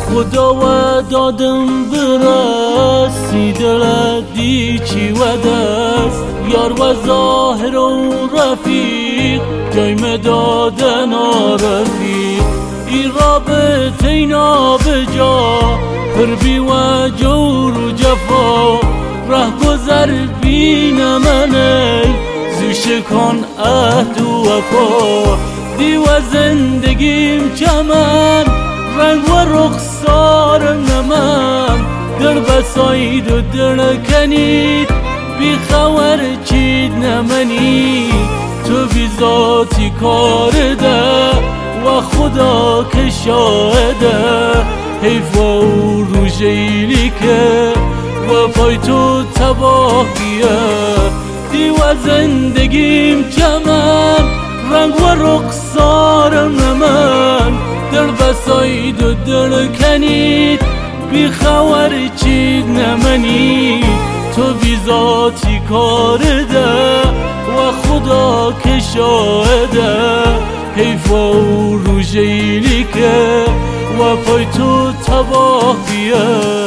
خدا و دادم برسی دل دیچی و دست یار و ظاهر و رفیق جایم دادن رفیق ای رابطه اینا بجا قربی و جور و جفا ره گذر بین منه زوش کن عهد و وفا دی و زندگیم چمن رنگ و رخسار نمن در بساید و در کنید بی خبر چید نمنی تو بی ذاتی کار ده و خدا که شاهده حیف و روژیلی که و پای تو تباهیه دی و زندگیم چمن رنگ و رخسار نمن در بساید و در کنید بی خبر چید نمنی تو بی ذاتی کار ده و خدا که شاهده حیف و روژیلی که و پای تو تباهیه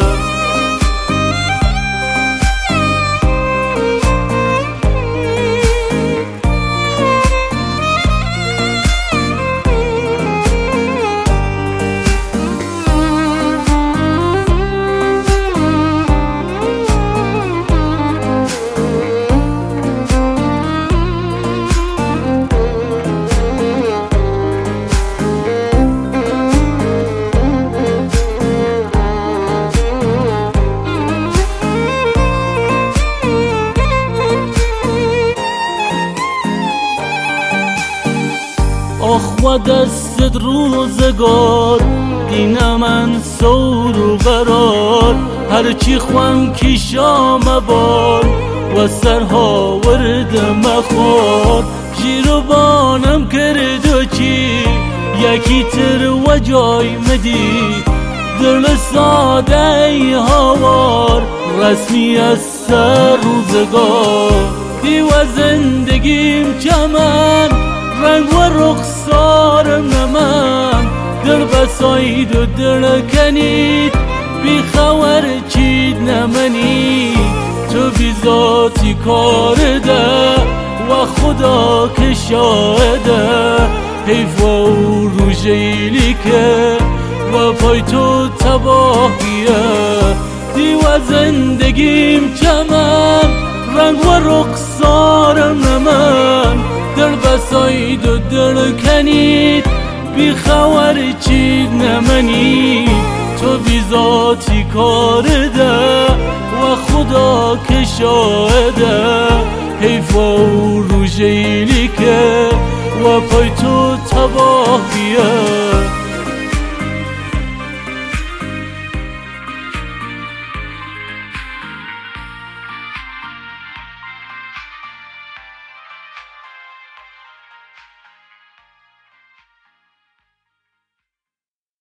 آخ و دستت روزگار دین من سور و قرار هرچی خوام کی شام بار و سرها ورد مخور جیرو بانم کرد و چی یکی تر و جای مدی دل ساده ای هوار رسمی از سر روزگار دی و زندگیم چمن رنگ و رخسار نمن در بساید و در کنید بی خبر چید نمنی تو بی ذاتی کار ده و خدا که شاهده حیف و روژیلی که و پای تو تباهیه دی و زندگیم چمن رنگ و رخسار نمن در بساید و در کنید بی خبر چید نمنی تو بی ذاتی کار ده و خدا که شاهده حیف و روژیلی که و پای تو تباهیه